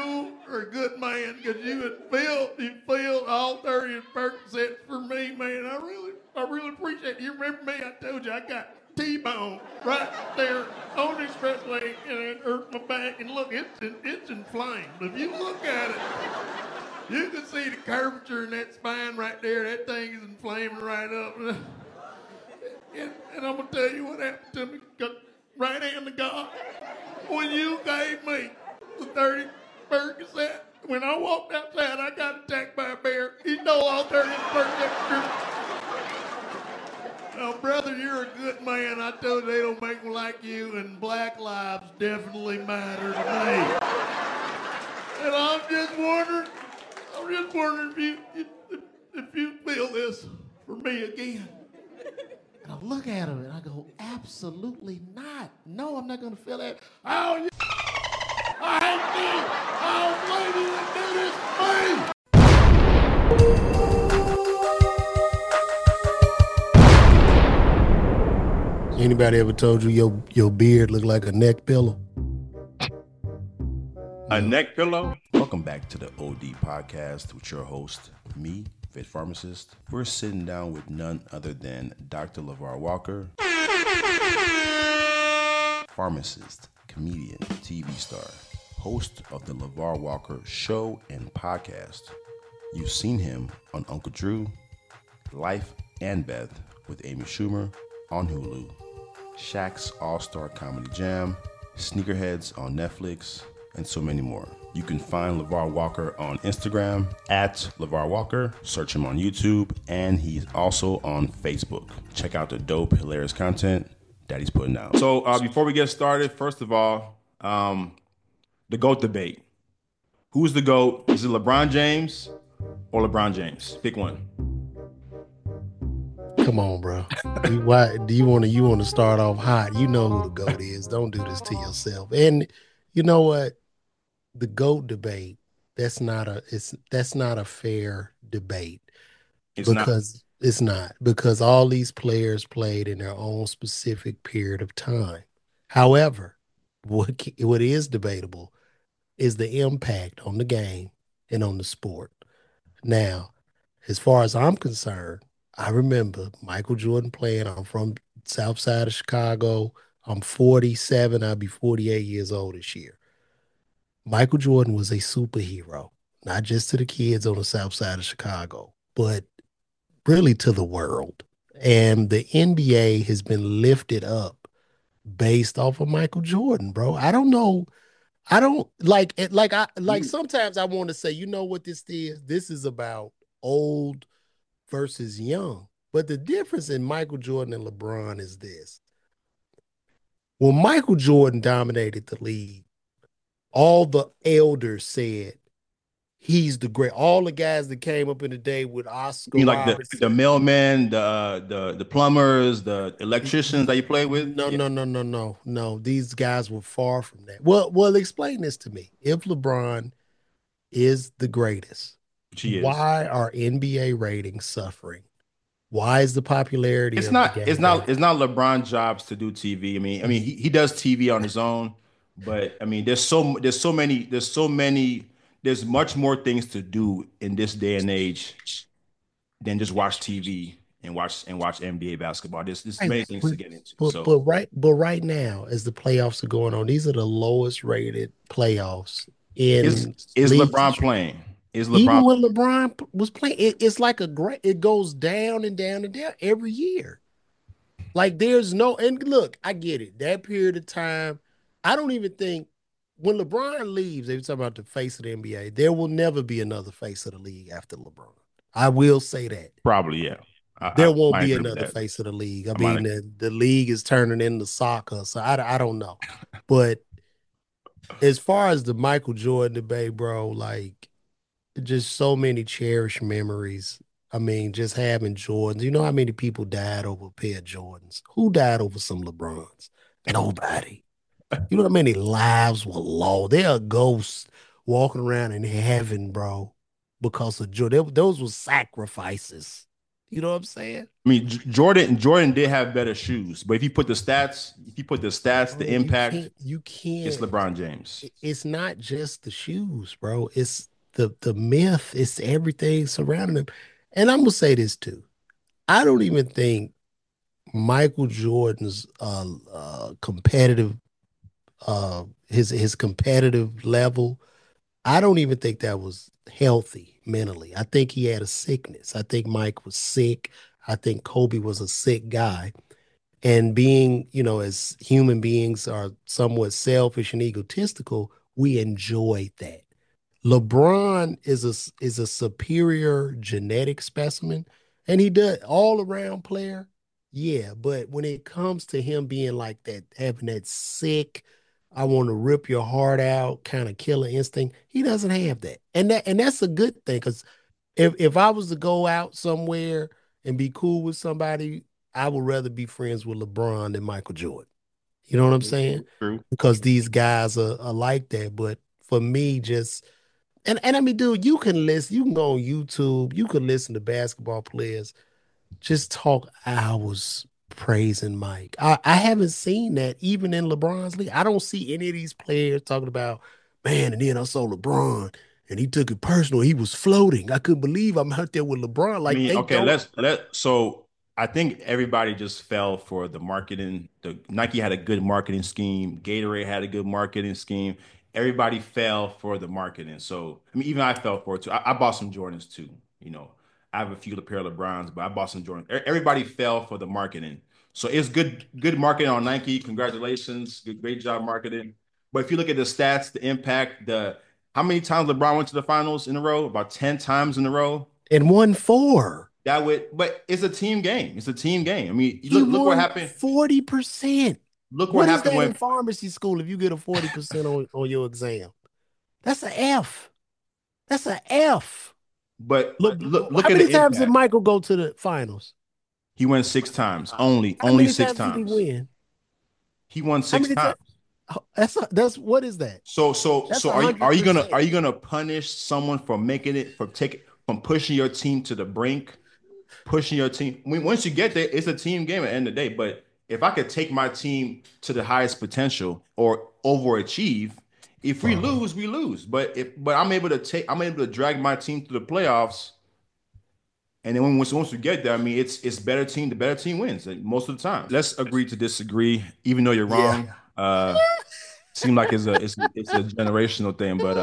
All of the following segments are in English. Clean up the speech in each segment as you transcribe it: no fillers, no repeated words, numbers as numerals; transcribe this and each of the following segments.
you are a good man because you filled all 30 Percocets for me, man. I really appreciate it. You remember me? I told you I got T-bone right there on the expressway and it hurt my back. And look, it's inflamed. If you look at it, you can see the curvature in that spine right there. That thing is inflaming right up. And I'm going to tell you what happened to me. Right hand to God. When you gave me the 30 Percocet, when I walked outside, I got attacked by a bear. He stole all 30 Percocet. Now, brother, you're a good man. I told you they don't make them like you, and black lives definitely matter to me. And I'm just wondering if you feel this for me again. And I look at him and I go, absolutely not. No, I'm not going to feel that. Oh, yeah. I hate me. Oh, lady, that did it, me. Anybody ever told you your beard looked like a neck pillow? A neck pillow? Welcome back to the OD Podcast with your host, me, Vet Pharmacist. We're sitting down with none other than Dr. LeVar Walker, pharmacist, comedian, TV star, host of the LeVar Walker Show and Podcast. You've seen him on Uncle Drew, Life and Beth with Amy Schumer on Hulu, Shaq's All-Star Comedy Jam, Sneakerheads on Netflix, and so many more. You can find LeVar Walker on Instagram at LeVar Walker. Search him on YouTube, and he's also on Facebook. Check out the dope, hilarious content that he's putting out. So before we get started, first of all, the GOAT debate. Who's the GOAT? Is it LeBron James or LeBron James? Pick one. Come on, bro. Why do you want to start off hot? You know who the GOAT is. Don't do this to yourself. And you know what? The GOAT debate, that's not a fair debate. It's not because all these players played in their own specific period of time. However, what is debatable is the impact on the game and on the sport. Now, as far as I'm concerned, I remember Michael Jordan playing. I'm from South Side of Chicago. I'm 47. I'll be 48 years old this year. Michael Jordan was a superhero, not just to the kids on the South Side of Chicago, but really to the world. And the NBA has been lifted up based off of Michael Jordan, bro. I don't know. I don't like it. Sometimes I want to say, you know what this is? This is about old versus young. But the difference in Michael Jordan and LeBron is this. When Michael Jordan dominated the league, all the elders said he's the great. All the guys that came up in the day with Oscar, you like the mailmen, the plumbers, the electricians that you play with. No. These guys were far from that. Well, explain this to me. If LeBron is the greatest, why are NBA ratings suffering? Why is the popularity? It's not LeBron's jobs to do TV. I mean, he does TV on his own. But I mean, there's much more things to do in this day and age than just watch TV and watch NBA basketball. There's many things to get into. But right now, as the playoffs are going on, these are the lowest rated playoffs in. Is LeBron playing? Even when LeBron was playing, it's like it goes down and down and down every year. Like there's no, and look, I get it. That period of time. I don't even think when LeBron leaves, they were talking about the face of the NBA, there will never be another face of the league after LeBron. I will say that. Probably, yeah. There won't be another face of the league. I mean, the league is turning into soccer, so I don't know. But as far as the Michael Jordan debate, bro, like just so many cherished memories. I mean, just having Jordans. You know how many people died over a pair of Jordans? Who died over some LeBrons? Nobody. You know how many lives were lost? There are ghosts walking around in heaven, bro, because of Jordan. Those were sacrifices. You know what I'm saying? I mean, Jordan did have better shoes, but the Bro, you impact, can't, you it's can't. LeBron James. It's not just the shoes, bro. It's the myth. It's everything surrounding them. And I'm gonna say this too. I don't even think Michael Jordan's competitive his competitive level, I don't even think that was healthy mentally. I think he had a sickness. I think Mike was sick. I think Kobe was a sick guy. And being, as human beings are somewhat selfish and egotistical, we enjoy that. LeBron is a superior genetic specimen, and he does all around player. Yeah, but when it comes to him being like that, having that sick, I want to rip your heart out kind of killer instinct, he doesn't have that, and that's a good thing because if I was to go out somewhere and be cool with somebody, I would rather be friends with LeBron than Michael Jordan. You know what I'm saying? True. Because these guys are like that. But for me, just and I mean, dude, you can go on YouTube, you can listen to basketball players just talk hours praising Mike. I haven't seen that even in LeBron's league. I don't see any of these players talking about, man, and then I saw LeBron and he took it personal. He was floating. I couldn't believe I'm out there with LeBron. I Like mean, they okay, don't. so I think everybody just fell for the marketing. The Nike had a good marketing scheme. Gatorade had a good marketing scheme. Everybody fell for the marketing. So I mean, even I fell for it too. I bought some Jordans too. You know, I have a few pair of LeBrons, but I bought some Jordans. Everybody fell for the marketing. So it's good marketing on Nike. Congratulations, great job marketing. But if you look at the stats, the impact, the how many times LeBron went to the finals in a row? About 10 times in a row. And won four. But it's a team game. It's a team game. I mean, He look what won happened. 40%. Look what What is happened that in when. pharmacy school if you get a 40% on your exam? That's an F. That's an F. But Look, look how at many the times did impact. Michael go to the finals? He went 6 times. How Only many six times did he times. win? He won How six many times? times. That's what is that? So That's a hundred are percent. you gonna punish someone for making it from pushing your team to the brink, pushing your team? I mean, once you get there, it's a team game at the end of the day. But if I could take my team to the highest potential or overachieve, if we Uh-huh. lose, we lose. But I'm able to drag my team to the playoffs. And then once we get there, I mean, it's the better team wins like, most of the time. Let's agree to disagree, even though you're Yeah. wrong. Seem like it's a generational thing, but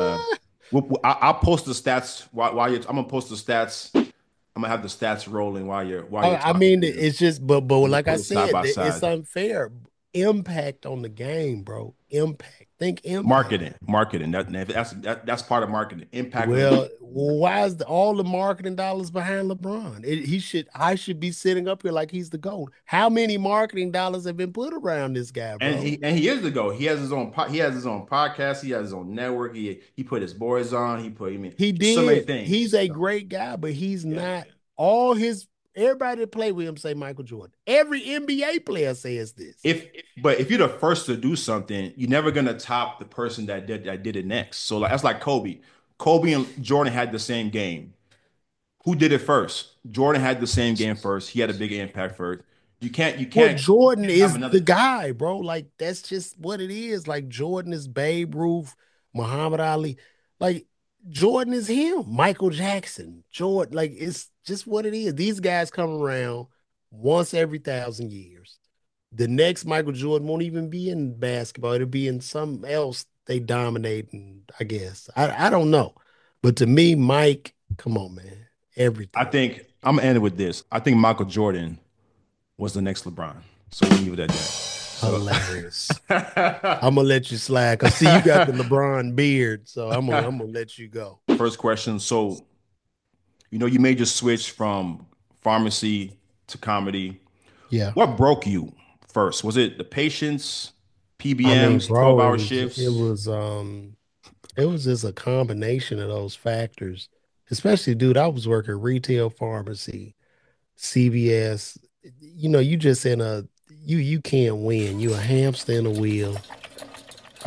I'll post the stats while you're. I'm gonna post the stats. I'm gonna have the stats rolling while you're I talking mean, here. it's just, but We can like I put it side said, by it's side. unfair. Impact on the game, bro. Impact. Think impact. Marketing. That's part of marketing. Impact on the game. Well, why is all the marketing dollars behind LeBron? I should be sitting up here like he's the GOAT. How many marketing dollars have been put around this guy, And bro? he is the go. He has his own podcast. He has his own network. He put his boys on. I mean, He so many did. He's things. a So, great guy, but he's yeah. not all his everybody that play with him say Michael Jordan. Every NBA player says this. But if you're the first to do something, you're never gonna top the person that did it next. So like that's like Kobe. Kobe and Jordan had the same game. Who did it first? Jordan had the same game first. He had a big impact first. Well, Jordan You can't have is the another. guy, bro. Like that's just what it is. Like Jordan is Babe Ruth, Muhammad Ali. Like Jordan is him. Michael Jackson, Jordan. Like it's just what it is. These guys come around once every 1,000 years. The next Michael Jordan won't even be in basketball. It'll be in something else they dominate. And I guess I don't know, but to me, Mike, come on, man, I everything. think I'm gonna end it with this. I think Michael Jordan was the next LeBron. So we'll leave it at that. So Hilarious. I'm gonna let you slide. Cause see, you got the LeBron beard, so I'm gonna let you go. first question. So you made your switch from pharmacy to comedy. Yeah. What broke you first? Was it the patients, I mean, PBMs, bro, 12-hour it shifts? was it was just a combination of those factors. Especially, dude, I was working retail pharmacy, CVS. You just in a you can't win. You a hamster in a wheel.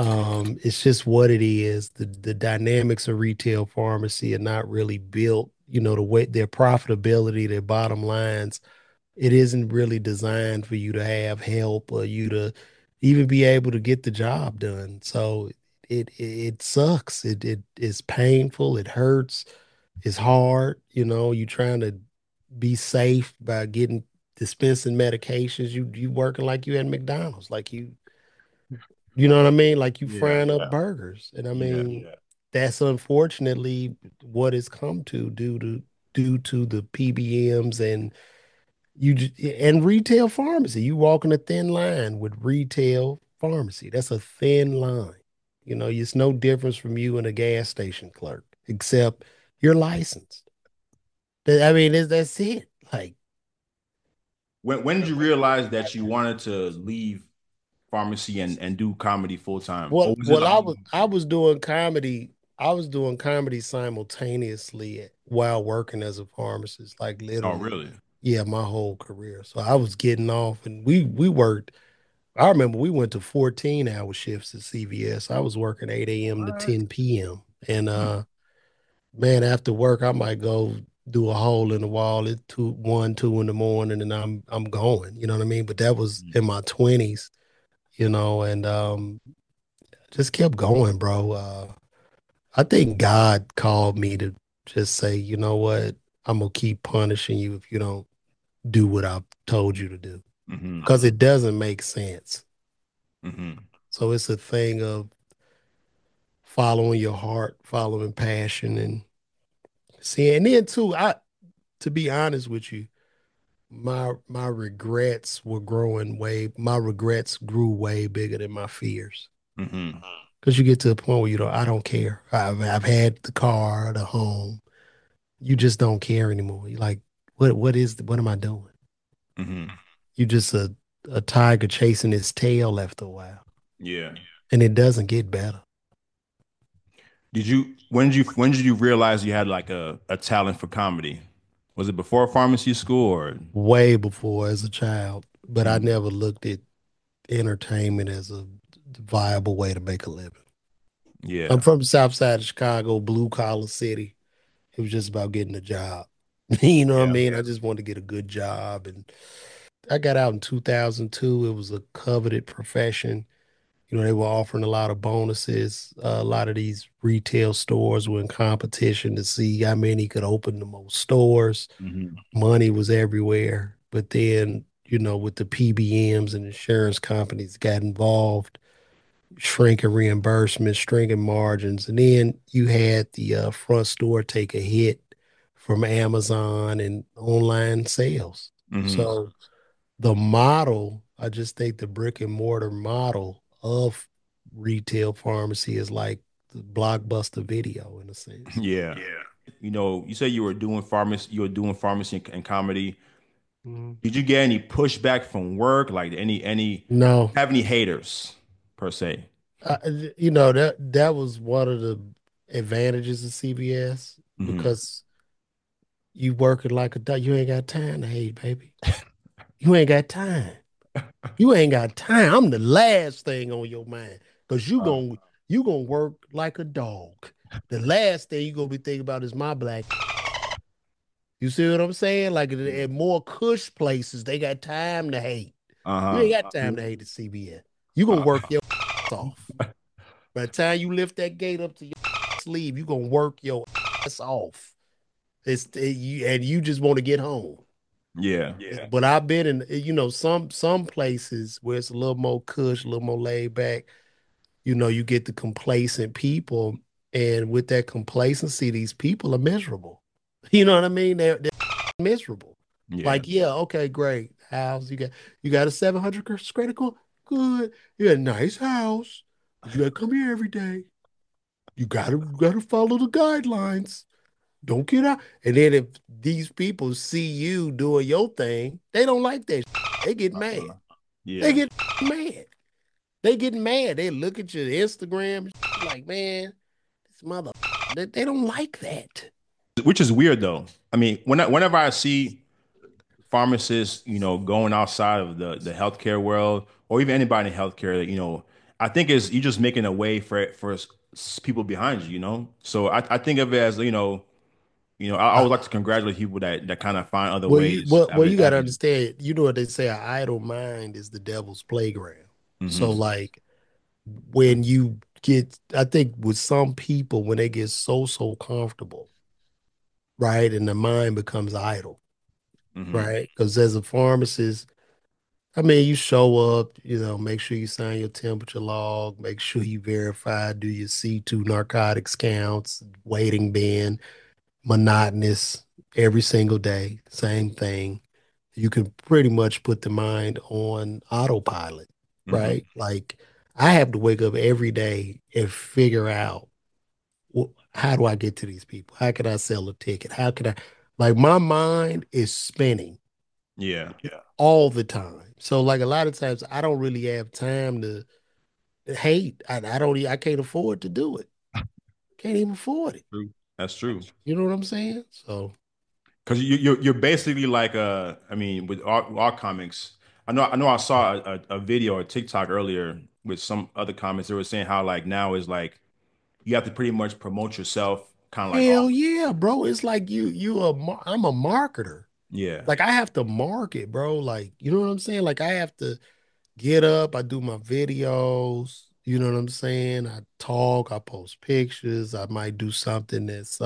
It's just what it is. The dynamics of retail pharmacy are not really built, the way their profitability, their bottom lines, it isn't really designed for you to have help or you to even be able to get the job done. So it sucks. It is painful. It hurts. It's hard. You trying to be safe by getting dispensing medications. You working like you at McDonald's, like you know what I mean? Like you Yeah, frying up burgers. And I yeah, mean, that's unfortunately what it's come to due to the PBMs and and retail pharmacy. You walking a thin line with retail pharmacy. That's a thin line. It's no difference from you and a gas station clerk, except you're licensed. I mean, that's it. Like, when did you realize that you wanted to leave pharmacy and do comedy full time? well, Or was it well, like, I was doing comedy. I was doing comedy simultaneously while working as a pharmacist, like oh, literally, really? yeah, my whole career. So I was getting off, and we worked. I remember we went to 14-hour shifts at CVS. I was working 8 a.m. to What? 10 p.m. And Hmm. man, after work, I might go do a hole in the wall at 2 in the morning, and I'm going. You know what I mean? But that was in my 20s, and just kept going, bro. I think God called me to just say, you know what? I'm gonna keep punishing you if you don't do what I've told you to do, Hmm. because it doesn't make sense. Hmm. So it's a thing of following your heart, following passion, and see. And then too, to be honest with you, my regrets were growing way. My regrets grew way bigger than my fears. Hmm. Because you get to a point where I don't care. I've had the car, the home. You just don't care anymore. You're like, what am I doing? Hmm. You just a tiger chasing its tail after a while, Yeah. and it doesn't get better. When did you realize you had like a talent for comedy? Was it before pharmacy school or? Way before as a child, but I Mhm. never looked at entertainment as a viable way to make a living. I'm Yeah. from the South Side of Chicago, blue collar city. It was just about getting a job. You know what I Yeah. mean? I just wanted to get a good job. And I got out in 2002. It was a coveted profession. They were offering a lot of bonuses. A lot of these retail stores were in competition to see how many could open the most stores. Hmm. Money was everywhere. But then, with the PBMs and insurance companies got involved, shrinking reimbursements, shrinking margins. And then you had the front store take a hit from Amazon and online sales. Hmm. So the model, I just think the brick and mortar model of retail pharmacy is like the Blockbuster Video in a sense. Yeah. You say you were doing pharmacy and comedy. Mhm. Did you get any pushback from work? Like any No, have any haters per se? that was one of the advantages of CBS Hmm. because you working like a duck. You ain't got time to hate, baby. You ain't got time. You ain't got time. I'm the last thing on your mind because you gonna work like a dog. The last thing you gonna be thinking about is my black. You see what I'm saying? Like Yeah. at more cush places, they got time to hate. You ain't Uh-huh. got time to hate the CBS. You gonna work Uh, your off. By the time you lift that gate up to your sleeve, you gonna work your ass off. You just want to get home. yeah. But I've been in, some places where it's a little more cush, a little more laid back. You get the complacent people, and with that complacency, these people are miserable. You know what I mean? They're miserable. Yeah. Like, yeah, okay, great house. You got a 700 credit score. Good. You got a nice house, but you got to come here every day. You gotta follow the guidelines. Don't get out. And then if these people see you doing your thing, they don't like that. They get mad. Uh-huh. They Yeah. get mad. They get mad. They look at your Instagram like, man, this mother. They don't like that. Which is weird though. I mean, whenever I see pharmacists, going outside of the healthcare world, or even anybody in healthcare, I think is you're just making a way for people behind you. So I think of it as I always like to congratulate people that kind of find other Well, you ways, well, you got to avenues. understand. You know what they say: an idle mind is the devil's playground. So, Hmm. like when you get, I think with some people when they get so comfortable, right, and the mind becomes idle, Hmm. right? Because as a pharmacist, I mean, you show up, make sure you sign your temperature log, make sure you verify, do your C2 narcotics counts, waiting bin, monotonous every single day, same thing. You can pretty much put the mind on autopilot, Hmm. right? Like I have to wake up every day and figure out how do I get to these people? How can I sell a ticket? How can I, like, my mind is spinning Yeah. all the time. So, like, a lot of times I don't really have time to hate. I don't, I can't afford to do it. Can't even afford it. True. That's true. You know what I'm saying? So, Because you're basically like I mean, with our comics, I know I saw a video or TikTok earlier with some other comments. They were saying how like now is like you have to pretty much promote yourself, kind of like hell yeah, bro. It's like I'm a marketer. yeah. Like I have to market, bro. Like, you know what I'm saying? Like I have to get up, I do my videos, you know what I'm saying? I talk, I post pictures, I might do something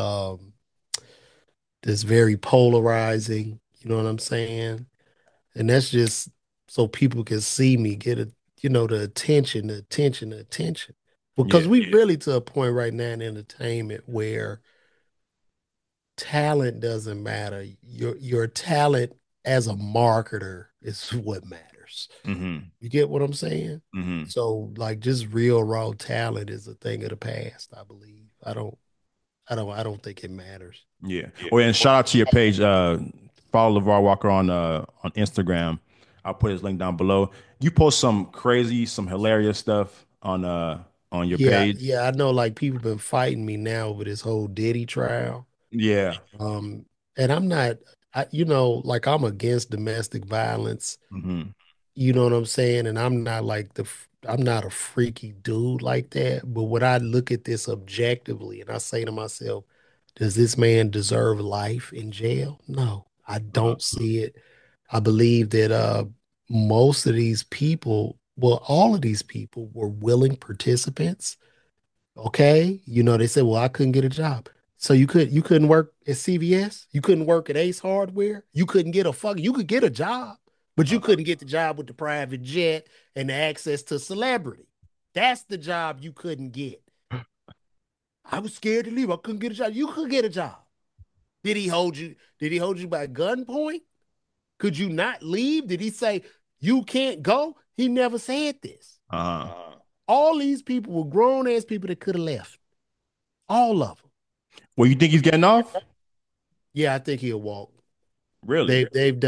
that's very polarizing, you know what I'm saying? And that's just so people can see me, get the attention, the attention, the attention. Because Yeah. we really to a point right now in entertainment where talent doesn't matter. Your talent as a marketer is what matters. Hmm. You get what I'm saying? Hmm. So like just real raw talent is a thing of the past, I believe. I don't think it matters. Yeah. Oh, and shout out to your page. Follow LeVar Walker on Instagram. I'll put his link down below. You post some crazy, some hilarious stuff on your Yeah, page. yeah, I know like people been fighting me now over this whole Diddy trial. Yeah. Um, and I'm not like I'm against domestic violence. Hmm. You know what I'm saying? And I'm not like I'm not a freaky dude like that. But when I look at this objectively and I say to myself, does this man deserve life in jail? No, I don't see it. I believe that most of these people, well, all of these people were willing participants. Okay. They said, well, I couldn't get a job. So you couldn't work at CVS, you couldn't work at Ace Hardware, you couldn't get you could get a job, but you couldn't get the job with the private jet and the access to celebrity. That's the job you couldn't get. I was scared to leave. I couldn't get a job. You could get a job. Did he hold you? Did he hold you by gunpoint? Could you not leave? Did he say you can't go? He never said this. Uh-huh. All these people were grown ass people that could have left. All of them. Well, you think he's getting off? Yeah, I think he'll walk. Really?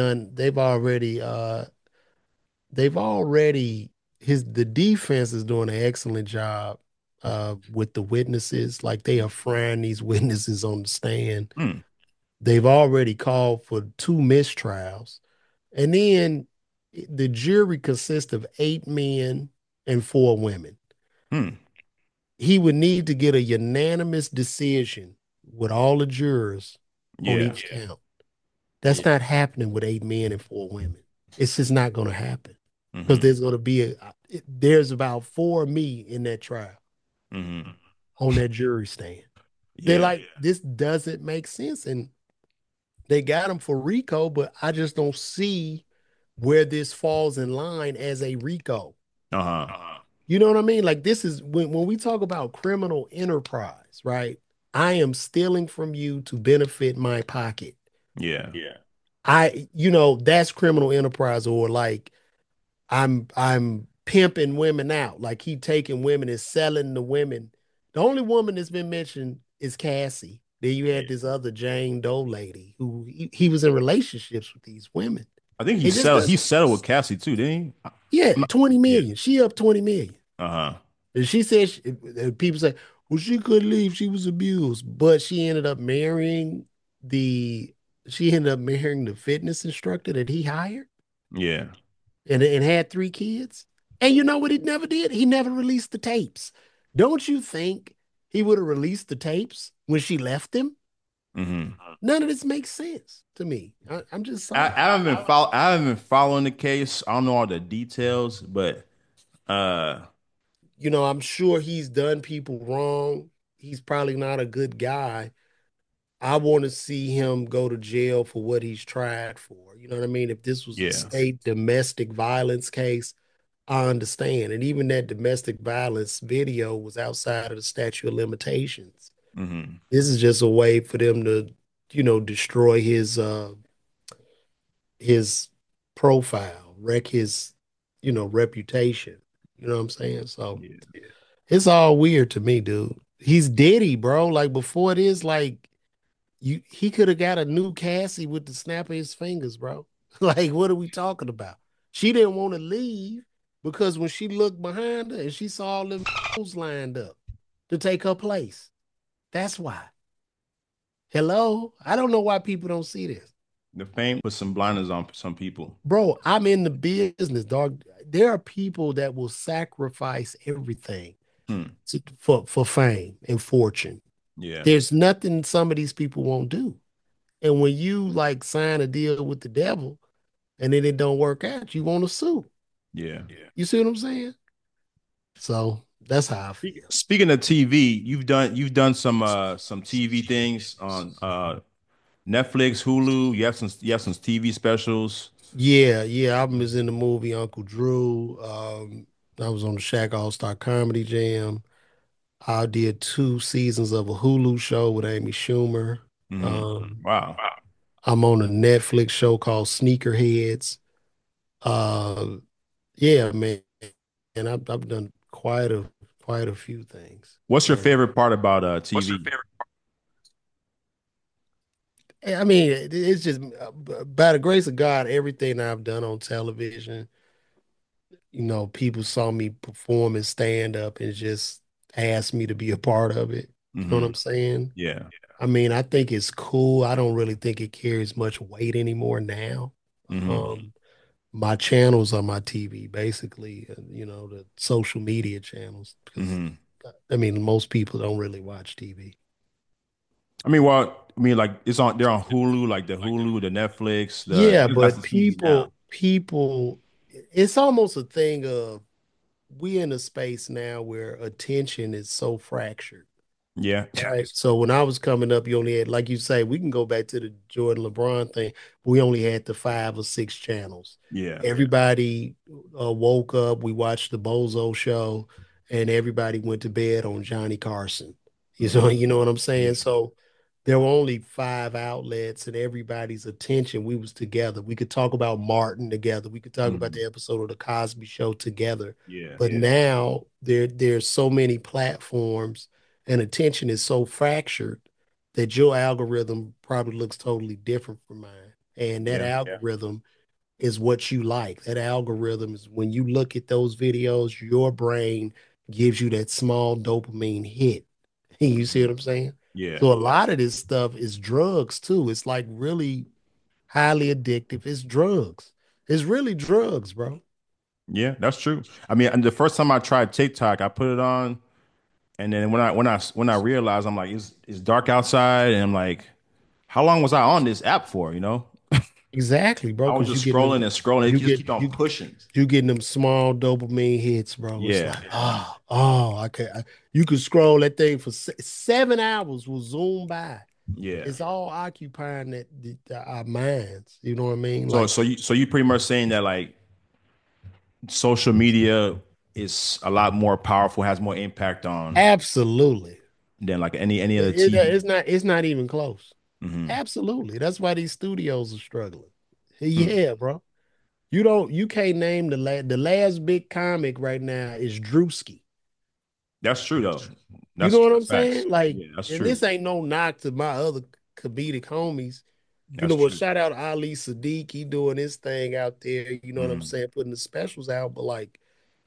They've already his the defense is doing an excellent job with the witnesses. Like they are frying these witnesses on the stand. Hmm. They've already called for two mistrials. And then the jury consists of 8 men and 4 women. Hmm. He would need to get a unanimous decision with all the jurors on Yeah. each count. That's not happening with 8 men and 4 women. It's just not going to happen because Hmm. there's going to be there's about 4 me in that trial Hmm. on that jury stand. They're Yeah. like, this doesn't make sense. And they got him for RICO, but I just don't see where this falls in line as a RICO. Uh-huh. You know what I mean? Like this is when we talk about criminal enterprise, right? I am stealing from you to benefit my pocket. Yeah. That's criminal enterprise, or like I'm pimping women out. Like he taking women and selling the women. The only woman that's been mentioned is Cassie. Then you had this other Jane Doe lady who he was in relationships with these women. I think he It just settled. He doesn't. settled with Cassie too, didn't he? Yeah, I'm not- 20 yeah. million. She up 20 million. Uh-huh. And she said, people say, well, she couldn't leave. She was abused. But the, she ended up marrying the fitness instructor that he hired Yeah. and had 3 kids. And you know what he never did? He never released the tapes. Don't you think he would have released the tapes when she left him? Hmm. None of this makes sense to me. I'm just saying. I haven't been following the case. I don't know all the details, but uh, I'm sure he's done people wrong. He's probably not a good guy. I want to see him go to jail for what he's tried for. You know what I mean? If this was a yeah. state domestic violence case, I understand. And even that domestic violence video was outside of the statute of limitations. Hmm. This is just a way for them to, destroy his profile, wreck his, reputation. You know what I'm saying? So Yeah. it's all weird to me, dude. He's Diddy, bro. Like before this, like he could have got a new Cassie with the snap of his fingers, bro. Like, what are we talking about? She didn't want to leave because when she looked behind her and she saw all them lined up to take her place. That's why. Hello? I don't know why people don't see this. The fame put some blinders on some people. Bro, I'm in the business, dog. There are people that will sacrifice everything Hmm. for fame and fortune. Yeah. There's nothing some of these people won't do. And when you like sign a deal with the devil and then it don't work out, you want to sue. Yeah. You see what I'm saying? So that's how I feel. Speaking of TV, you've done some TV things on Netflix, Hulu. You have some TV specials. Yeah, yeah. I was in the movie Uncle Drew. I was on the Shaq All Star Comedy Jam. I did 2 seasons of a Hulu show with Amy Schumer. Hmm. Um, Wow. I'm on a Netflix show called Sneakerheads. Uh, yeah, man. And I've done quite a few things. What's your And favorite part about TV? I mean, it's just by the grace of God, everything I've done on television, people saw me perform and stand up and just asked me to be a part of it. You know what Hmm. I'm saying? Yeah. I mean, I think it's cool. I don't really think it carries much weight anymore now. Hmm. Um, my channels are my TV, basically, the social media channels, because Hmm. I mean, most people don't really watch TV. Like they're on Hulu, like the Hulu, the Netflix, Yeah, you got but the TV now. people, it's almost a thing of we in a space now where attention is so fractured. Yeah. Right. So when I was coming up, you only had, like you say, we can go back to the Jordan LeBron thing. We only had the 5 or 6 channels. Yeah. Everybody woke up, we watched the Bozo show, and everybody went to bed on Johnny Carson. You know, Hmm. you know what I'm saying? Yeah. So there were only 5 outlets, and everybody's attention. We was together. We could talk about Martin together. We could talk about Hmm. the episode of the Cosby Show together. Yeah. But now there's so many platforms and attention is so fractured that your algorithm probably looks totally different from mine. And that Yeah. algorithm is what you like. That algorithm is when you look at those videos, your brain gives you that small dopamine hit. You see what Mhm. I'm saying? Yeah. So a lot of this stuff is drugs too. It's like really highly addictive. It's drugs. It's really drugs, bro. Yeah, that's true. I mean, and the first time I tried TikTok, I put it on, and then when I realized, I'm like, it's dark outside, and I'm like, how long was I on this app for? Exactly, bro. I was Because just scrolling and scrolling. It you just get keep on you pushing. you getting them small dopamine hits, bro. It's Yeah. like, I can't. You could scroll that thing for 7 hours, will zoom by. Yeah. It's all occupying our minds. You know what I mean? So Like, so you pretty much saying that like social media is a lot more powerful, has more impact on absolutely. than like any other It's TV. not. It's not even close. Hmm. Absolutely. That's why these studios are struggling. Hmm. Yeah, bro. You can't name the last big comic right now is Drewski. That's true though. You know what I'm That's facts. saying? Like, Yeah, that's and true. this ain't no knock to my other comedic homies. That's Well, true. shout out Ali Sadiq. He doing his thing out there. You know what I'm Hmm. saying? Putting the specials out, but like,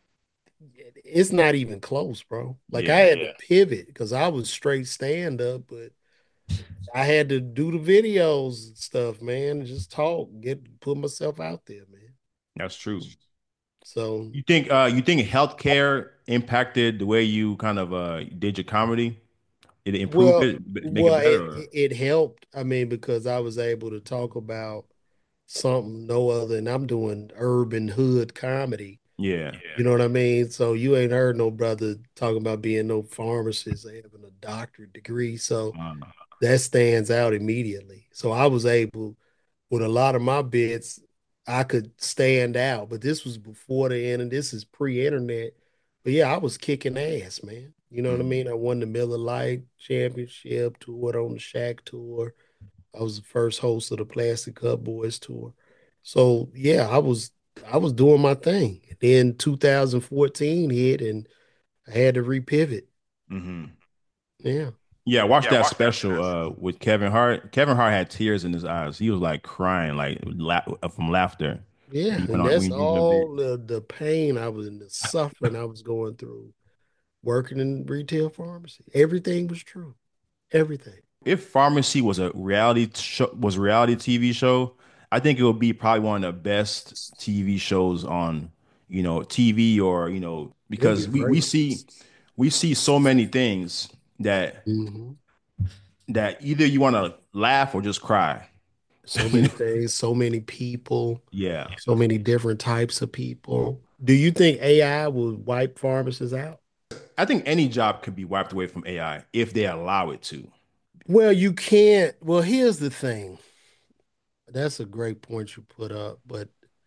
it's not even close, bro. Like, I Yeah. had to pivot because I was straight stand up, but I had to do the videos and stuff, man. And just talk, put myself out there, man. That's true. So You think healthcare impacted the way you kind of did your comedy? It improved Well, it, make it well, better. it helped. I mean, because I was able to talk about something no other, and I'm doing urban hood comedy. Yeah. You know what I mean? So you ain't heard no brother talking about being no pharmacist or having a doctorate degree. So Uh, that stands out immediately. So I was able, with a lot of my bits, I could stand out. But this was before the internet. This is pre-internet. But yeah, I was kicking ass, man. You know what I mhm. mean? I won the Miller Lite Championship, toured on the Shaq tour. I was the first host of the Plastic Cup Boys tour. So yeah, I was doing my thing. Then 2014 hit and I had to repivot. Mhm. Yeah. Yeah, watch that special with Kevin Hart. Kevin Hart had tears in his eyes. He was like crying, like from laughter when Yeah. he went And on when that's he did the bit. all the pain I was in, the suffering I was going through working in retail pharmacy. Everything was true. Everything. If Pharmacy was a reality TV show, I think it would be probably one of the best TV shows on, TV or, It'd be because we great. see so many things that Hmm. either you want to laugh or just cry. So You many know? things, so many people, Yeah. so many different types of people. Do you think AI will wipe pharmacists out? I think any job could be wiped away from AI if they allow it to. Well, you can't. Well, here's the thing. That's a great point you put up, but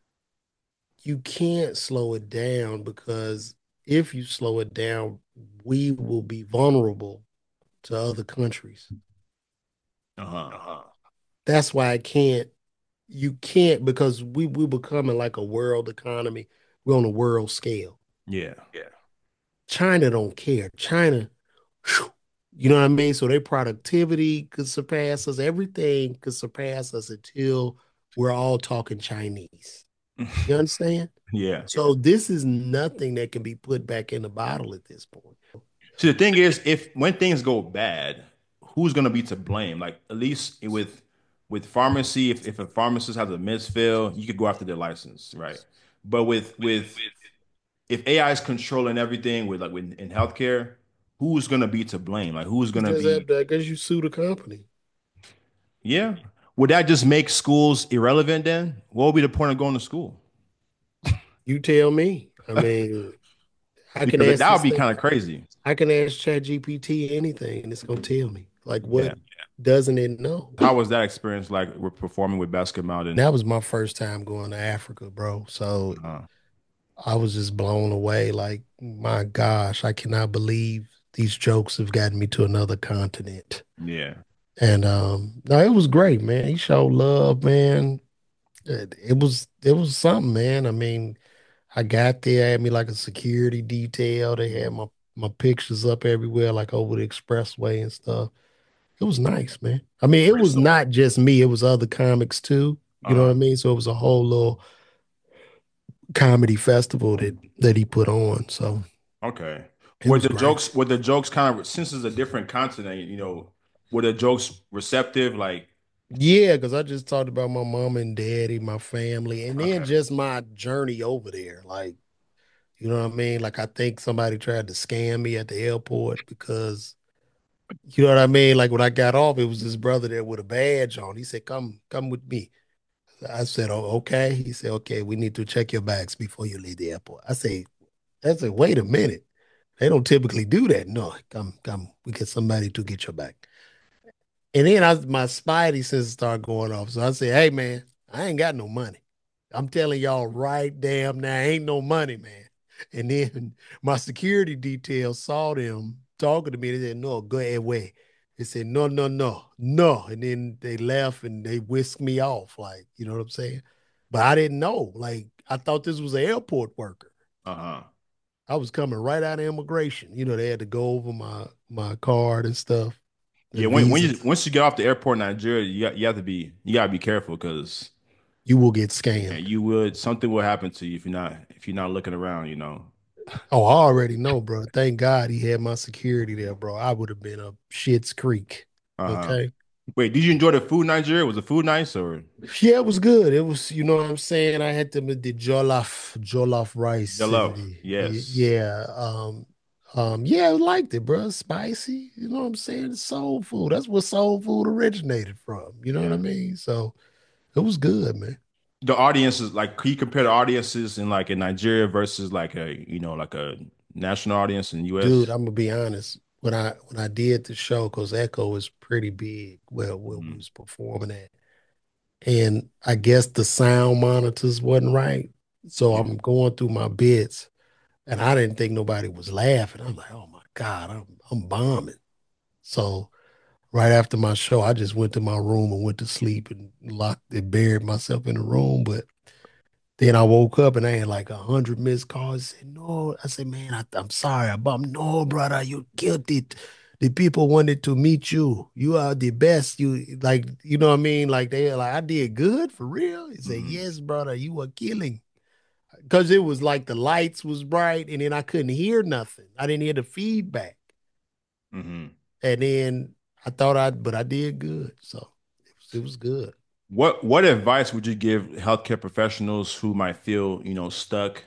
you can't slow it down because if you slow it down, we will be vulnerable to other countries. Uh-huh. That's why you can't because we're becoming like a world economy. We're on a world scale. Yeah. China don't care. China, whew, you know what I mean? So their productivity could surpass us. Everything could surpass us until we're all talking Chinese. You understand? Yeah. So this is nothing that can be put back in the bottle at this point. See, the thing is, if when things go bad, who's gonna be to blame? Like at least with pharmacy, if a pharmacist has a misfill, you could go after their license, right? But with if AI is controlling everything with in healthcare, who's gonna be to blame? Like who's You gonna just have be? to, I guess you sue the company. Yeah. Would that just make schools irrelevant then? What would be the point of going to school? You tell me. I mean, I can Because ask that would this be thing. kind of crazy. I can ask ChatGPT anything, and it's gonna tell me. Like, what Yeah. doesn't it know? How was that experience like with performing with basketball then? That was my first time going to Africa, bro. So Uh, I was just blown away. Like, my gosh, I cannot believe these jokes have gotten me to another continent. yeah. And no, it was great, man. He showed love, man. It was something, man. I mean, I got there, had me like a security detail. They had my pictures up everywhere, like over the expressway and stuff. It was nice, man. I mean, it was not just me, it was other comics too. You know what I Uh, mean? So it was a whole little comedy festival that he put on. So okay. it was great. Were the jokes kind of since it's a different continent, were the jokes receptive? Like, Yeah, because I just talked about my mom and daddy, my family, and then okay. just my journey over there. Like, you know what I mean? Like I think somebody tried to scam me at the airport because you know what I mean? Like when I got off, it was this brother there with a badge on. He said, come with me. I said, oh, okay. He said, okay, we need to check your bags before you leave the airport. I said, wait a minute. They don't typically do that. No, come. We get somebody to get your bag. And then my spidey senses start going off. So I said, hey man, I ain't got no money. I'm telling y'all right damn now, ain't no money, man. And then my security detail saw them talking to me. They said, no, go ahead, wait. They said, no, no, no, no. And then they left and they whisked me off. Like, you know what I'm saying? But I didn't know. Like, I thought this was an airport worker. Uh-huh. I was coming right out of immigration. You know, they had to go over my card and stuff, the Yeah, when visa. you once you get off the airport in Nigeria, you gotta be careful because You will get yeah, scammed. you would something will happen to you if you're not looking around. Oh, I already know, bro. Thank God he had my security there, bro. I would have been a Shit's Creek. Uh-huh. Okay. Wait, did you enjoy the food in Nigeria? Was the food nice or Yeah, it was good. It was, you know what I'm saying? I had them with the jollof rice and Jollof? Yes. yeah, Yeah, I liked it, bro. Spicy. You know what I'm saying? It's soul food. That's where soul food originated from. You know what I Yeah. mean? So it was good, man. The audiences, like, can you compare the audiences in like in Nigeria versus like like a national audience in the Dude, US? I'm gonna be honest. When I did the show, because Echo was pretty big, well, where we Mhm. was performing at. And I guess the sound monitors wasn't right. So Yeah. I'm going through my bits and I didn't think nobody was laughing. I'm like, oh my God, I'm bombing. So right after my show, I just went to my room and went to sleep and locked and buried myself in the room. But then I woke up and I had like 100 missed calls. I said, no. I said, man, I'm sorry. I bumped. No, brother, you killed it. The people wanted to meet you. You are the best. You like, you know what I mean? Like they were like, I did good for real. He said, Hmm. yes, brother, you were killing. Because it was like the lights was bright and then I couldn't hear nothing. I didn't hear the feedback. Hmm. And then but I did good. So it was good. What advice would you give healthcare professionals who might feel, stuck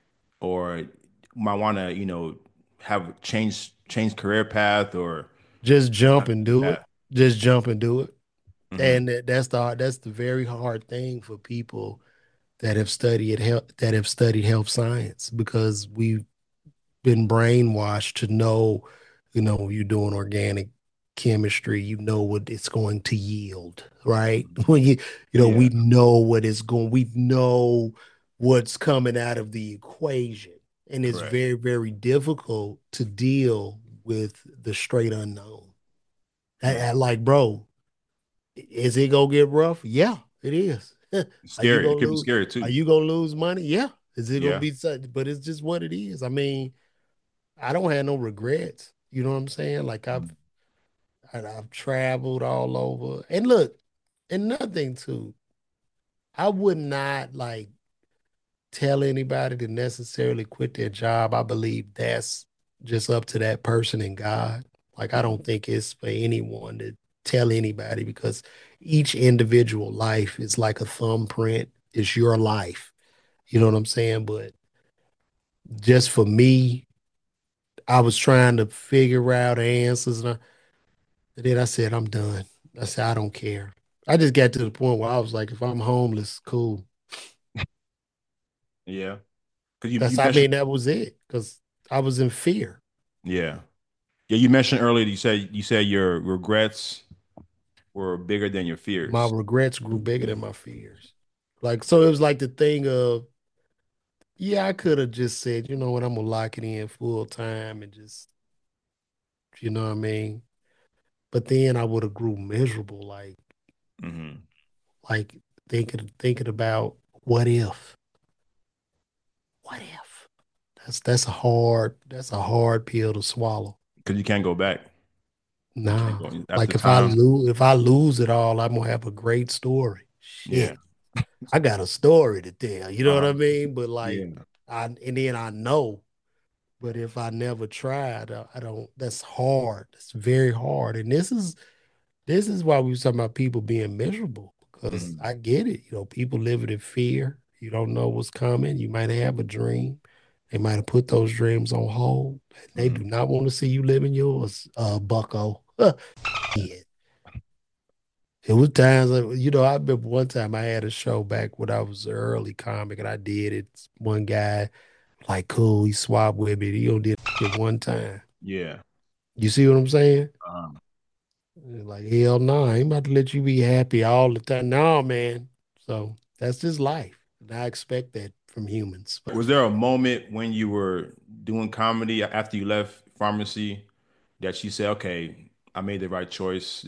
or might want to, have change career path or Just jump have and do it. path? Just jump and do it. Hmm. And that's the very hard thing for people that have studied health science because we've been brainwashed to know, you're doing organic chemistry, you know what it's going to yield, right? When Yeah, we know we know what's coming out of the equation. And it's correct. very, very difficult to deal with the straight unknown. Mm. Like, bro, is it gonna get rough? Yeah, it is. It's Are you scary. It gonna could be lose? scary Are too. you gonna lose money? Yeah. Is it gonna Yeah. be such? But it's just what it is. I mean, I don't have no regrets. You know what I'm saying? Like Mm. I've traveled all over. And look, and nothing too. I would not like tell anybody to necessarily quit their job. I believe that's just up to that person and God. Like I Mhm. don't think it's for anyone to tell anybody because each individual life is like a thumbprint. It's your life. You know what I'm saying? But just for me, I was trying to figure out answers and then I said, I'm done. I said, I don't care. I just got to the point where I was like, if I'm homeless, cool. Yeah. Because you That's, I mentioned, mean, that was it because I was in fear. yeah. Yeah, you mentioned earlier, you said your regrets were bigger than your My fears. regrets grew bigger than my fears. Like, so it was like the thing of, yeah, I could have just said, you know what, I'm gonna lock it in full time and just, you know what I mean? But then I would have grew miserable, Hmm. like thinking about what if? What if? That's a hard pill to swallow. Because you can't go back. You can't Nah. go after Like if I time. lose if I lose it all, I'm gonna have a great story. Yeah. Shit. I got a story to tell. You know what Uh-huh. I mean? But like Yeah. and then I know. But if I never tried, I don't that's hard. It's very hard. And this is why we was talking about people being miserable. Because Hmm. I get it. People living in fear. You don't know what's coming. You might have a dream. They might have put those dreams on hold. They Hmm. do not want to see you living yours, bucko. Yeah. It was times, I remember one time I had a show back when I was an early comic and I did it. One guy, like, cool, he swapped with me. He only did it one time. Yeah. You see what I'm saying? Um, Like, hell no, I ain't about to let you be happy all the time. No, man. So that's just life. And I expect that from humans. But was there a moment when you were doing comedy after you left pharmacy that you said, okay, I made the right choice.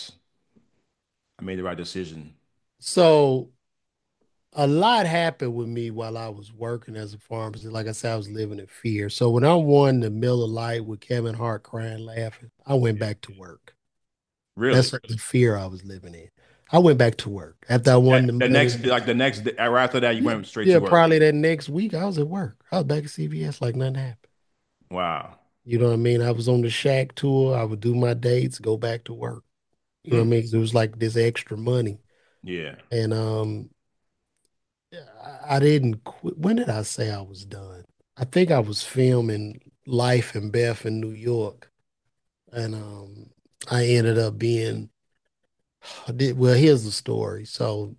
I made the right decision. so a lot happened with me while I was working as a pharmacist. Like I said, I was living in fear. So when I won the Miller Lite with Kevin Hart crying, laughing, I went back to work. Really? That's the fear I was living in. I went back to work after I won the The million. next, like the next, right after that, you Yeah, went straight yeah, to work. probably that next week I was at work. I was back at CVS like nothing happened. Wow. You know what I mean? I was on the Shack tour. I would do my dates, go back to work. You know what I Hmm. mean? 'Cause it was like this extra money. Yeah. And I didn't quit. When did I say I was done? I think I was filming Life and Beth in New York, and I ended up being. Well, here's the story. So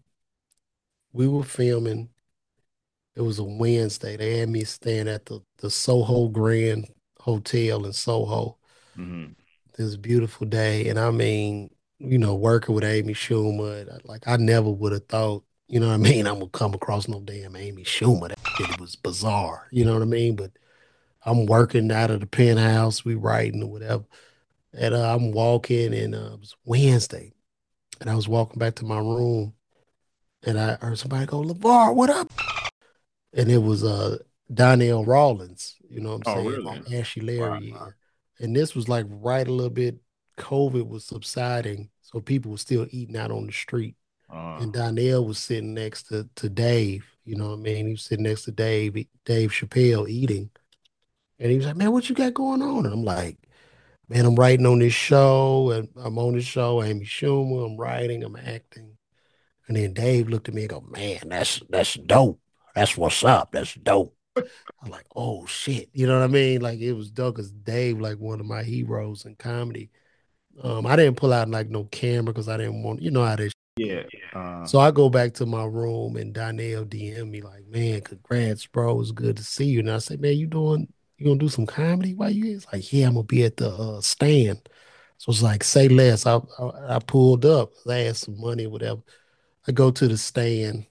we were filming. It was a Wednesday. They had me staying at the Soho Grand Hotel in Soho. Mm-hmm. This beautiful day, and I mean, working with Amy Schumer, like I never would have thought, I mean, I'm gonna come across no damn Amy Schumer. That shit was bizarre, you know what I mean? But I'm working out of the penthouse, we writing or whatever, and I'm walking, and it was Wednesday, and I was walking back to my room, and I heard somebody go, "LeVar, what up?" And it was Donnell Rawlins, you know what I'm Oh, saying? really? Ashy Wow. Larry, yeah. And this was like right a little bit, COVID was subsiding, so people were still eating out on the street. Uh, And Donnell was sitting next to Dave, you know what I mean? He was sitting next to Dave Chappelle eating. And he was like, "Man, what you got going on?" And I'm like, "Man, I'm writing on this show, and I'm on this show, Amy Schumer, I'm writing, I'm acting." And then Dave looked at me and go, "Man, that's dope. That's what's up. That's dope." I'm like, "Oh shit." You know what I mean? Like it was dope because Dave, like one of my heroes in comedy. I didn't pull out like no camera because I didn't want, you know how this. yeah. Uh, So I go back to my room and Donnell DM me like, "Man, congrats, bro. It's good to see you." And I say, "Man, you gonna do some comedy while you here?" It's like, "Yeah, I'm gonna be at the stand." So it's like, say less. I pulled up. I asked some money, whatever. I go to the stand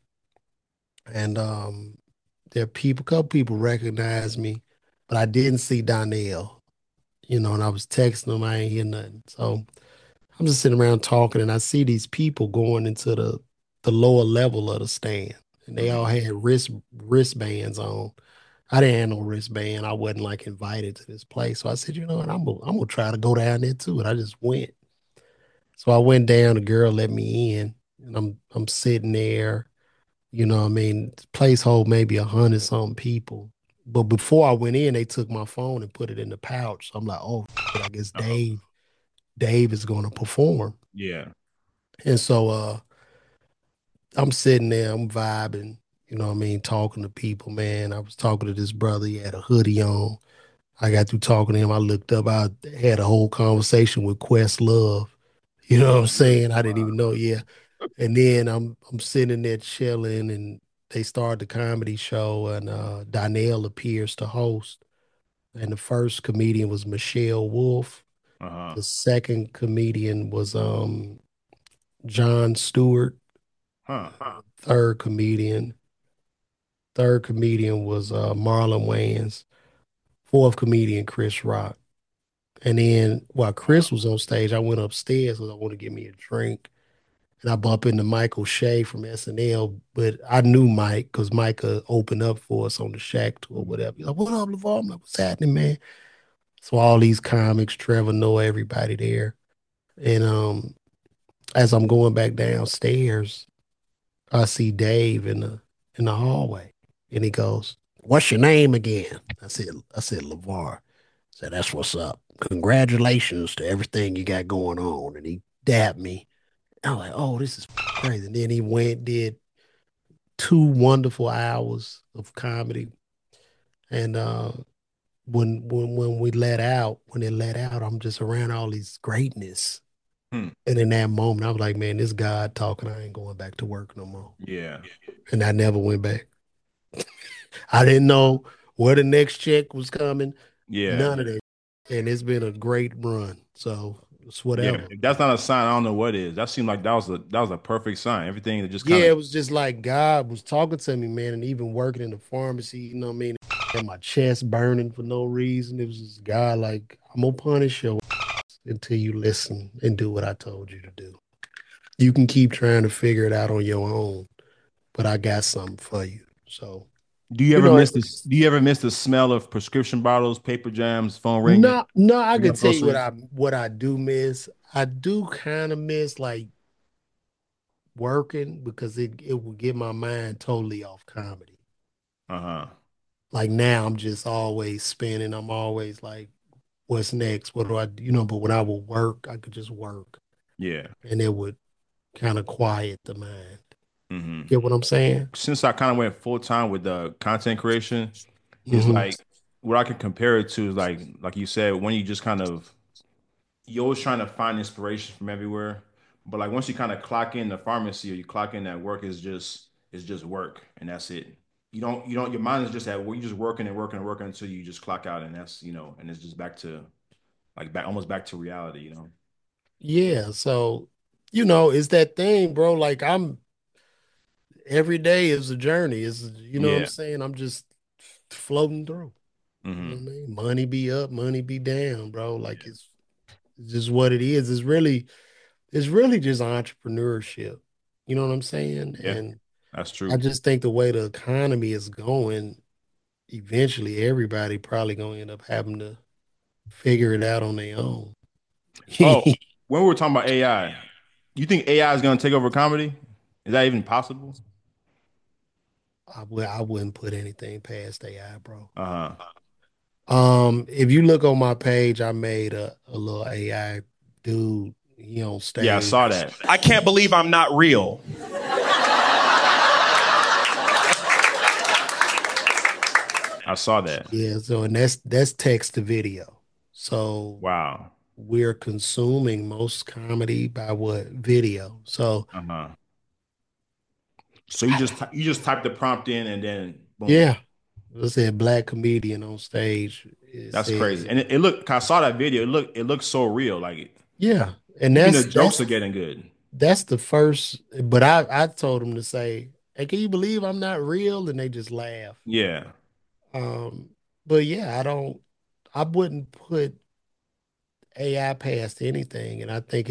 and there are people, a couple people recognize me, but I didn't see Donnell, and I was texting them, I ain't hear nothing. So I'm just sitting around talking and I see these people going into the lower level of the stand and they all mhm. had wristbands on. I didn't have no wristband. I wasn't like invited to this place. So I said, you know what, I'm gonna try to go down there too. And I just went. So I went down, the girl let me in, and I'm sitting there. You know what I mean? The place hold maybe 100 something people. But before I went in, they took my phone and put it in the pouch. So I'm like, oh, shit, I guess Uh-oh. Dave is going to perform. Yeah. And so I'm sitting there, I'm vibing, you know what I mean, talking to people, man. I was talking to this brother, he had a hoodie on. I got through talking to him. I looked up, I had a whole conversation with Questlove. You know what I'm Really? saying? I didn't even know, yeah. And then I'm sitting there chilling and they start the comedy show and Donnell appears to host. And the first comedian was Michelle Wolf. Uh-huh. The second comedian was John Stewart. Huh. Third comedian. Third comedian was Marlon Wayans. Fourth comedian, Chris Rock. And then while Wow. Chris was on stage, I went upstairs because I want to get me a drink. And I bump into Michael Shea from SNL, but I knew Mike because Mike opened up for us on the Shack tour or whatever. He's like, "What up, LeVar?" I'm like, "What's happening, man?" So all these comics, Trevor Noah, everybody there. And as I'm going back downstairs, I see Dave in the hallway. And he goes, "What's your name again?" I said, LeVar. He said, "That's what's up. Congratulations to everything you got going on." And he dabbed me. I was like, "Oh, this is crazy." And then he went, did 2 wonderful hours of comedy. And when it let out, I'm just around all these greatness. Hmm. And in that moment, I was like, "Man, this God talking. I ain't going back to work no more." Yeah. And I never went back. I didn't know where the next check was coming. Yeah. None of that. And it's been a great run. So it's Yeah. whatever. If that's not a sign, I don't know what is. That seemed like that was a perfect sign. Everything that just kind Yeah, of it was just like God was talking to me, man, and even working in the pharmacy, you know what I mean? And my chest burning for no reason. It was just God like, "I'm gonna punish your ass until you listen and do what I told you to do. You can keep trying to figure it out on your own, but I got something for you." So, do you you ever know, miss this? Do you ever miss the smell of prescription bottles, paper jams, phone ringing, no, no, I picking can up tell you what groceries? I do miss. I do kind of miss like working because it would get my mind totally off comedy. Uh-huh. Like now I'm just always spinning. I'm always like, what's next? What do I do? But when I would work, I could just work Yeah. and it would kind of quiet the mind. Hmm. Get what I'm saying? Since I kind of went full time with the content creation, it's Hmm. like what I can compare it to is like you said, when you just kind of you're always trying to find inspiration from everywhere. But like once you kind of clock in the pharmacy or you clock in that work is just work and that's it. You don't your mind is just at work. You just working and working and working until you just clock out and that's and it's just back to like back almost back to reality. Yeah, so it's that thing, bro. Like I'm every day is a journey. You know what I'm Yeah. saying? I'm just floating through. You know what Hmm. I mean? Money be up, money be down, bro. Like Yeah. it's just what it is. It's really just entrepreneurship. You know what I'm saying? Yeah. And That's I true. just think the way the economy is going, eventually everybody probably gonna end up having to figure it out on their own. Oh, when we were talking about AI, you think AI is going to take over comedy? Is that even possible? I wouldn't put anything past AI, bro. Uh-huh. If you look on my page, I made a little AI dude, he on Yeah, I stage. saw that. I can't believe I'm not real. I saw that. Yeah, so and that's text to video. So Wow. we're consuming most comedy by what? Video. So Uh-huh. So you just type the prompt in and then boom. yeah, let's say a black comedian on stage. It That's crazy. said, And it looked, I saw that video. It looked so real. Like yeah, and even the that's jokes that's are getting good. that's the first. But I told him to say, "Hey, can you believe I'm not real?" And they just laugh. Yeah. Um, but yeah, I wouldn't put AI past anything. And I think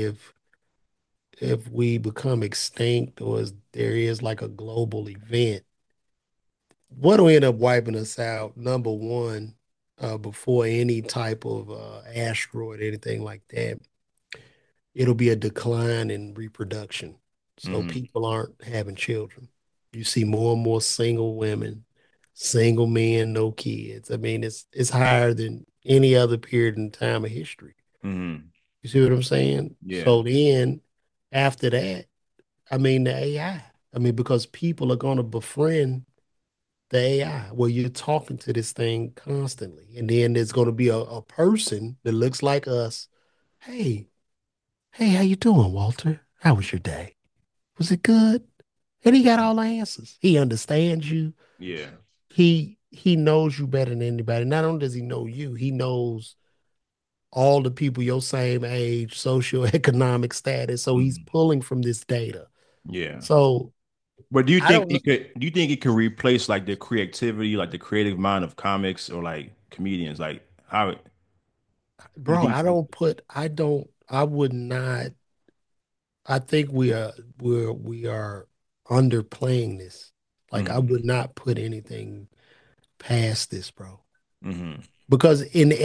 if we become extinct or there is like a global event, what'll end up wiping us out, number one, before any type of asteroid, anything like that, it'll be a decline in reproduction. So Hmm. people aren't having children. You see more and more single women, single men, no kids. I mean, it's higher than any other period in time of history. Hmm. You see what I'm saying? Yeah. So then after that, I mean the AI. I mean, because people are gonna befriend the AI where you're talking to this thing constantly. And then there's gonna be a person that looks like us. Hey, hey, how you doing, Walter? How was your day? Was it good? And he got all the answers. He understands you. Yeah. He knows you better than anybody. Not only does he know you, he knows all the people your same age, socioeconomic status. So he's Hmm. pulling from this data. Yeah. So But do you I think don't know, it could do you think it could replace like the creativity, like the creative mind of comics or like comedians? Like how you bro. think so? I would not. I think we are underplaying this. Like I Hmm. would not put anything past this, bro. Hmm. Because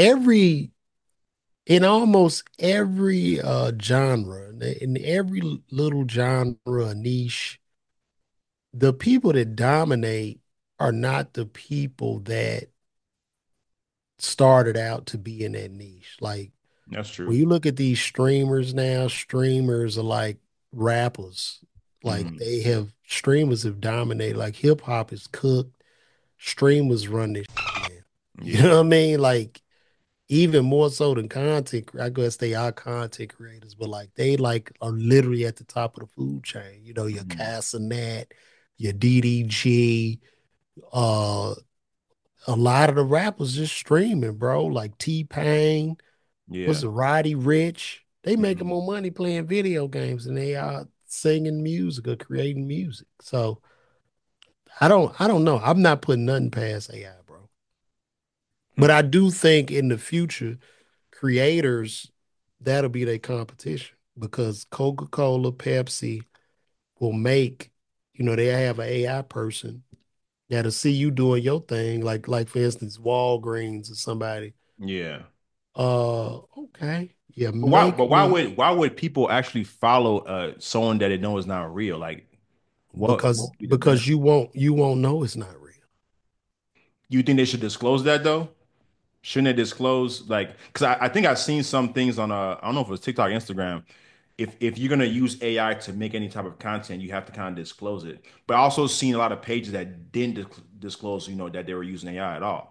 in almost every genre, in every little genre niche, the people that dominate are not the people that started out to be in that niche. Like That's when true. you look at these streamers now, streamers are like rappers. Like Hmm. streamers have dominated. Like hip hop is cooked. Streamers run this shit now. You Yeah. know what I mean? Like even more so than I guess they are content creators, but like they like are literally at the top of the food chain. Your Hmm. Casanet, your DDG, uh, a lot of the rappers just streaming, bro. Like T-Pain, Yeah. was it Roddy Rich? They making Hmm. more money playing video games than they are singing music or creating music. So I don't know. I'm not putting nothing past AI, bro. But I do think in the future, creators, that'll be their competition because Coca-Cola, Pepsi will they have an AI person that'll see you doing your thing, like for instance, Walgreens or somebody. Yeah. Okay. Yeah, But why make but why me would why would people actually follow someone that they know is not real? Like what because would be the because benefit? you won't know it's not real. You think they should disclose that though? Shouldn't they disclose like because I think I've seen some things on I don't know if it was TikTok, Instagram. If you're gonna use AI to make any type of content, you have to kind of disclose it. But I also seen a lot of pages that didn't disclose, that they were using AI at all.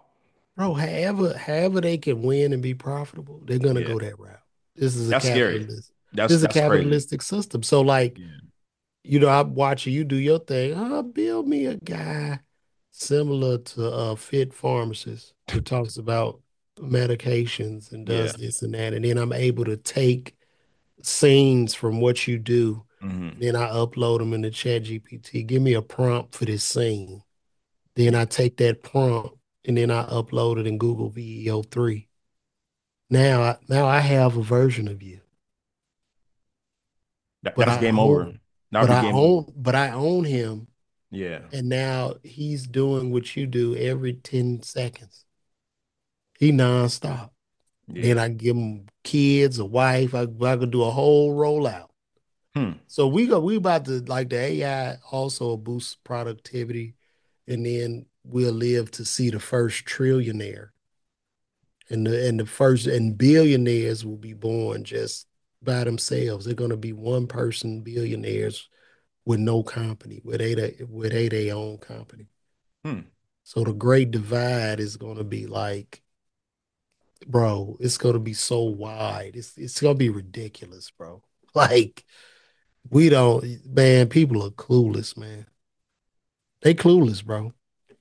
Bro, however they can win and be profitable, they're gonna Yeah, go that route. This is a that's scary. capitalist. That's This is a that's crazy. capitalistic system. So like, Yeah. I'm watching you do your thing. Build me a guy similar to Fit Pharmacist who talks about medications and Yeah. does this and that. And then I'm able to take scenes from what you do. Hmm. Then I upload them into Chat GPT. Give me a prompt for this scene. Then Yeah. I take that prompt and then I upload it in Google VEO3. Now I have a version of you, but That's I game own over. That'll be game over. but I own him. Yeah. And now he's doing what you do every 10 seconds. He nonstop. Then Yeah. I give him kids, a wife. I could do a whole rollout. Hmm. So we about to like the AI also boost productivity, and then we'll live to see the first trillionaire, and the first and billionaires will be born just by themselves. They're gonna be one person billionaires with no company, where they their own company. Hmm. So the great divide is gonna be like, bro, it's gonna be so wide. It's gonna be ridiculous, bro. Like we don't, man, people are clueless, man. They clueless, bro.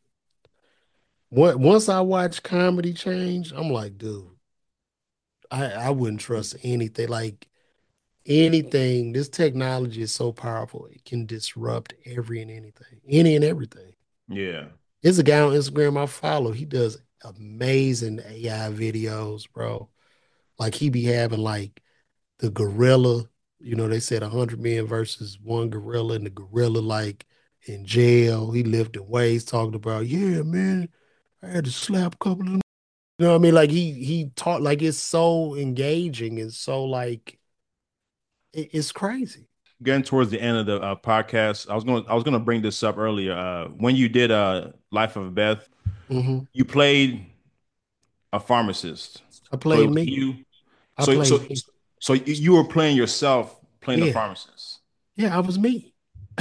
Once I watch comedy change, I'm like, dude, I wouldn't trust anything. Like anything, this technology is so powerful, it can disrupt every and anything, any and everything. Yeah. There's a guy on Instagram I follow. He does amazing AI videos, bro. Like he be having like the gorilla, they said 100 men versus one gorilla, and the gorilla like in jail. He lifted weights, talking about, yeah, man, I had to slap a couple of them. You know what I mean? Like he taught like it's so engaging and so like it's crazy. Getting towards the end of the podcast, I was gonna bring this up earlier. When you did Life of Beth, Hmm. you played a pharmacist. I So it played was me. you. I So so played me. so you were playing yourself, playing the Yeah. pharmacist. Yeah, I was me.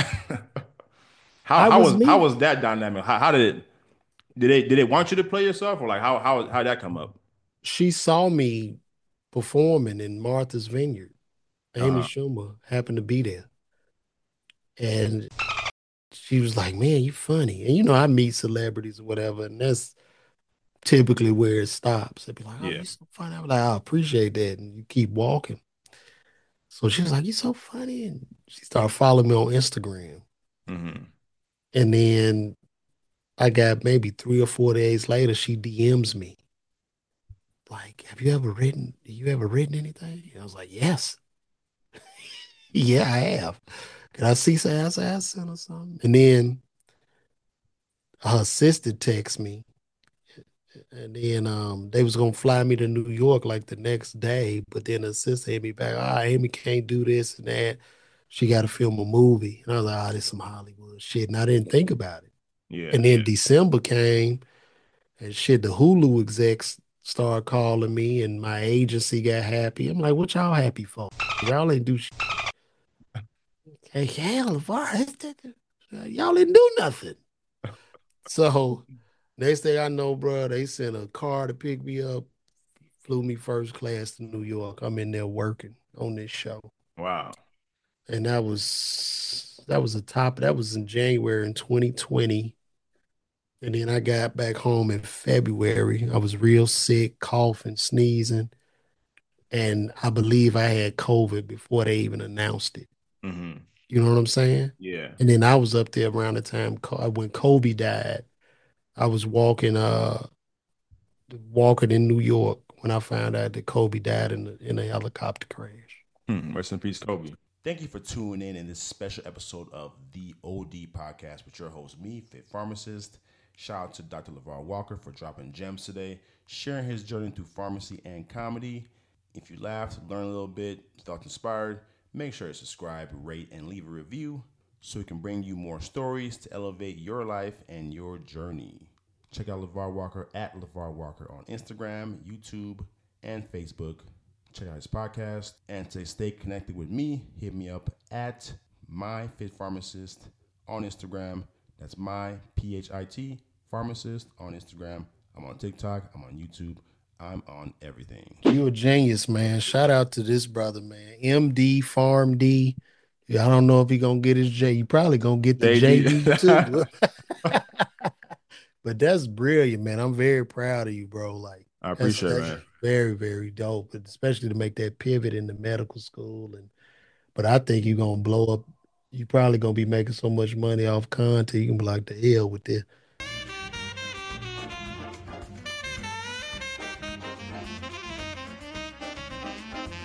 How I how was was how me. was that dynamic? How did they want you to play yourself, or like how did that come up? She saw me performing in Martha's Vineyard. Amy Uh-huh. Schumer happened to be there. And she was like, man, you funny. And I meet celebrities or whatever, and that's typically where it stops. They'd be like, oh, Yeah. you so funny. I'm like, I appreciate that. And you keep walking. So she was like, you so funny. And she started following me on Instagram. Hmm. And then I got maybe 3 or 4 days later, she DMs me. Like, have you ever written anything? And I was like, yes. Yeah, I have. Can I see say I sent her something? And then her sister texts me. And then they was gonna fly me to New York like the next day, but then the sister hit me back. Amy can't do this and that. She got to film a movie, and I was like, this some Hollywood shit, and I didn't think about it. Yeah. And then December came, and shit, the Hulu execs started calling me, and my agency got happy. I'm like, what y'all happy for? Y'all ain't do shit. Hey, hell, y'all didn't do nothing. So next thing I know, bro, they sent a car to pick me up, flew me first class to New York. I'm in there working on this show. Wow. And that was in January in 2020. And then I got back home in February. I was real sick, coughing, sneezing. And I believe I had COVID before they even announced it. Hmm. You know what I'm saying? Yeah. And then I was up there around the time when Kobe died. I was walking in New York when I found out that Kobe died in a helicopter crash. Rest in peace, Kobe. Thank you for tuning in this special episode of the OD Podcast with your host, me, Fit Pharmacist. Shout out to Dr. LeVar Walker for dropping gems today, sharing his journey through pharmacy and comedy. If you laughed, learned a little bit, felt inspired, make sure to subscribe, rate, and leave a review so we can bring you more stories to elevate your life and your journey. Check out LeVar Walker at LeVar Walker on Instagram, YouTube, and Facebook. Check out his podcast. And to stay connected with me, hit me up at MyFitPharmacist on Instagram. That's my PHIT pharmacist on Instagram. I'm on TikTok. I'm on YouTube. I'm on everything. You a genius, man. Shout out to this brother, man. MD Farm D. Yeah, I don't know if he gonna get his J. You probably gonna get the JD too. JD. But that's brilliant, man. I'm very proud of you, bro. Like I that's appreciate it, man. very, very dope, especially to make that pivot into medical school. And but I think you're gonna blow up. You probably gonna be making so much money off content. You can be like the hell with this.